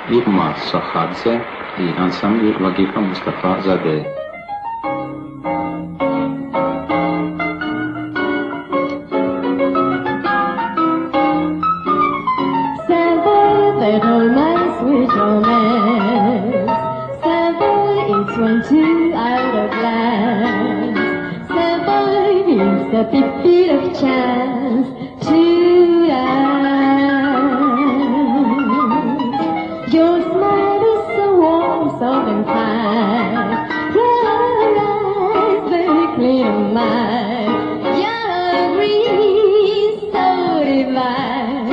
Irma Sahadze i ansambl Vagifa Mustafa Zadeh. That romance with romance, Savoy is one too out of glance. Savoy is the bit of chance to dance. Your smile is so warm, soft and kind. Your eyes very clear and mine. Your green so divine.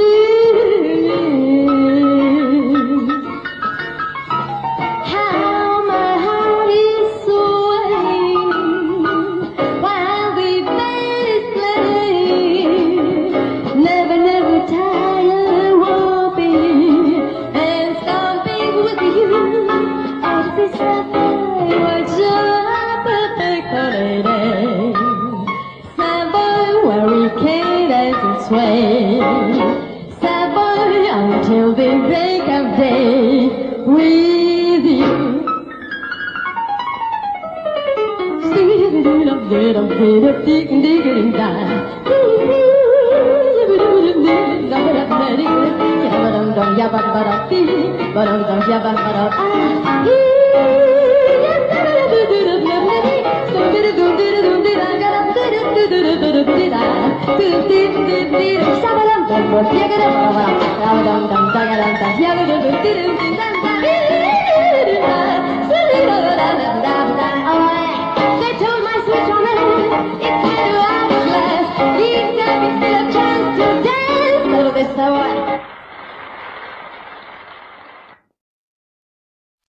Sway, Savoy until the break of day with you. Shabalam,